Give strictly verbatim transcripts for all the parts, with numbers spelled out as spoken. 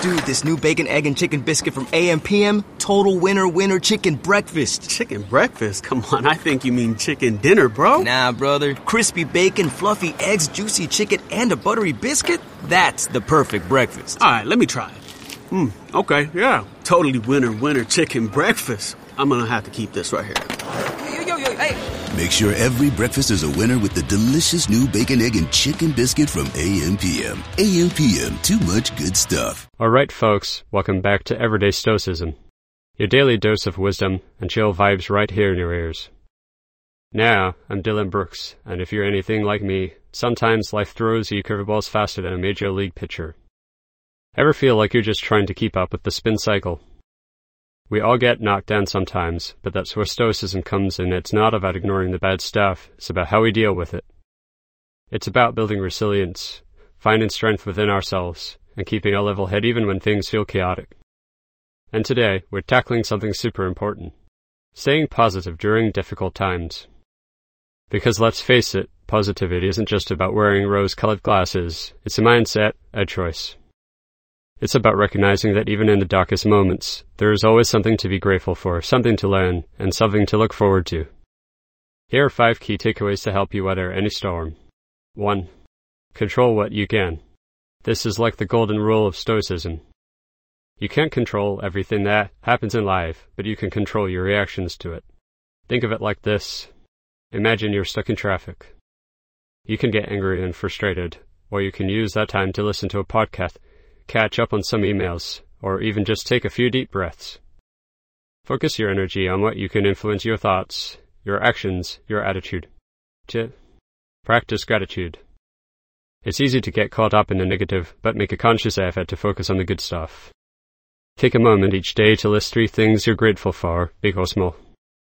Dude, this new bacon, egg, and chicken biscuit from A M P M, total winner winner chicken breakfast. Chicken breakfast? Come on, I think you mean chicken dinner, bro. Nah, brother. Crispy bacon, fluffy eggs, juicy chicken, and a buttery biscuit? That's the perfect breakfast. All right, let me try it. Hmm, okay, yeah. Totally winner winner chicken breakfast. I'm gonna have to keep this right here. Yo, yo, yo, hey. Make sure every breakfast is a winner with the delicious new bacon, egg, and chicken biscuit from A M P M. A M P M, too much good stuff. All right, folks, welcome back to Everyday Stoicism, your daily dose of wisdom and chill vibes right here in your ears. Now, I'm Dylan Brooks, and if you're anything like me, sometimes life throws you curveballs faster than a major league pitcher. Ever feel like you're just trying to keep up with the spin cycle? We all get knocked down sometimes, but that's where Stoicism comes in. It's not about ignoring the bad stuff, it's about how we deal with it. It's about building resilience, finding strength within ourselves, and keeping a level head even when things feel chaotic. And today, we're tackling something super important: staying positive during difficult times. Because let's face it, positivity isn't just about wearing rose-colored glasses, it's a mindset, a choice. It's about recognizing that even in the darkest moments, there is always something to be grateful for, something to learn, and something to look forward to. Here are five key takeaways to help you weather any storm. one. Control what you can. This is like the golden rule of Stoicism. You can't control everything that happens in life, but you can control your reactions to it. Think of it like this. Imagine you're stuck in traffic. You can get angry and frustrated, or you can use that time to listen to a podcast, catch up on some emails, or even just take a few deep breaths. Focus your energy on what you can influence: your thoughts, your actions, your attitude. two. Practice gratitude. It's easy to get caught up in the negative, but make a conscious effort to focus on the good stuff. Take a moment each day to list three things you're grateful for, big or small.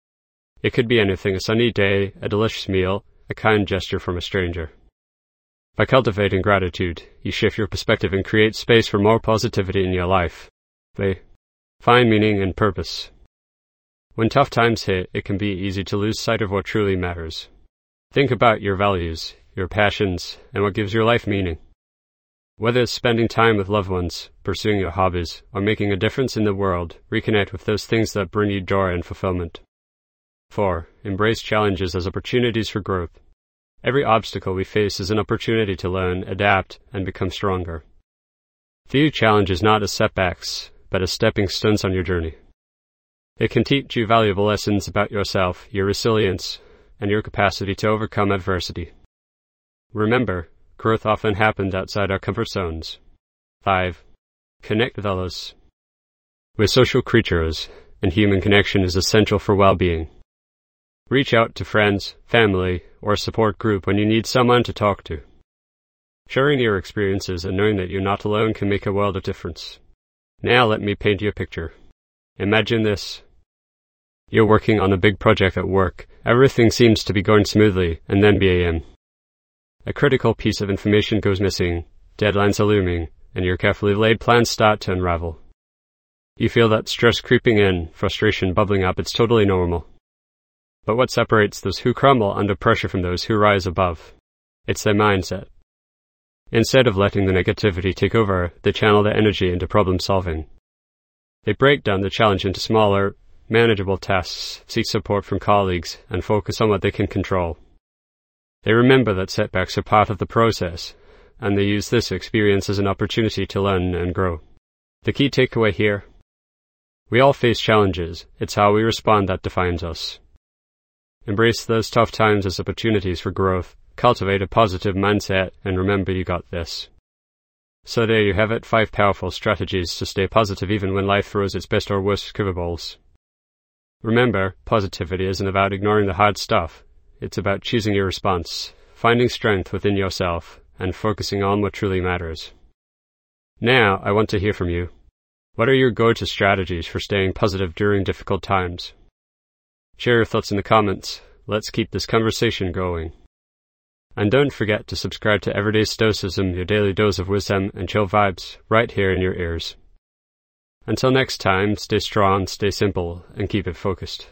It could be anything: a sunny day, a delicious meal, a kind gesture from a stranger. By cultivating gratitude, you shift your perspective and create space for more positivity in your life. three. Find meaning and purpose. When tough times hit, it can be easy to lose sight of what truly matters. Think about your values, your passions, and what gives your life meaning. Whether it's spending time with loved ones, pursuing your hobbies, or making a difference in the world, reconnect with those things that bring you joy and fulfillment. four. Embrace challenges as opportunities for growth. Every obstacle we face is an opportunity to learn, adapt, and become stronger. View challenges not as setbacks, but as stepping stones on your journey. It can teach you valuable lessons about yourself, your resilience, and your capacity to overcome adversity. Remember, growth often happens outside our comfort zones. five. Connect with others. We're social creatures, and human connection is essential for well-being. Reach out to friends, family, or a support group when you need someone to talk to. Sharing your experiences and knowing that you're not alone can make a world of difference. Now let me paint you a picture. Imagine this. You're working on a big project at work. Everything seems to be going smoothly, and then bam. A critical piece of information goes missing, deadlines are looming, and your carefully laid plans start to unravel. You feel that stress creeping in, frustration bubbling up. It's totally normal. But what separates those who crumble under pressure from those who rise above? It's their mindset. Instead of letting the negativity take over, they channel their energy into problem solving. They break down the challenge into smaller, manageable tasks, seek support from colleagues, and focus on what they can control. They remember that setbacks are part of the process, and they use this experience as an opportunity to learn and grow. The key takeaway here: we all face challenges. It's how we respond that defines us. Embrace those tough times as opportunities for growth, cultivate a positive mindset, and remember you got this. So there you have it, five powerful strategies to stay positive even when life throws its best or worst curveballs. Remember, positivity isn't about ignoring the hard stuff. It's about choosing your response, finding strength within yourself, and focusing on what truly matters. Now, I want to hear from you. What are your go-to strategies for staying positive during difficult times? Share your thoughts in the comments. Let's keep this conversation going. And don't forget to subscribe to Everyday Stoicism, your daily dose of wisdom and chill vibes, right here in your ears. Until next time, stay strong, stay simple, and keep it focused.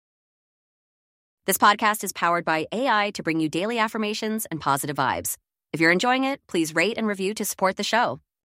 This podcast is powered by A I to bring you daily affirmations and positive vibes. If you're enjoying it, please rate and review to support the show.